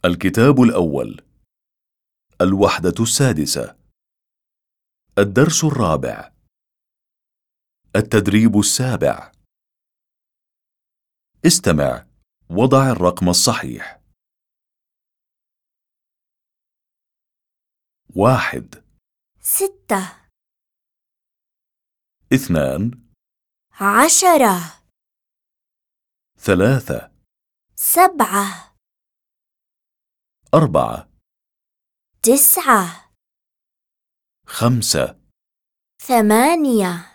الكتاب الأول. الوحدة السادسة. الدرس الرابع. التدريب السابع. استمع. وضع الرقم الصحيح. 1 6 2 10 3 7 4 9 5 8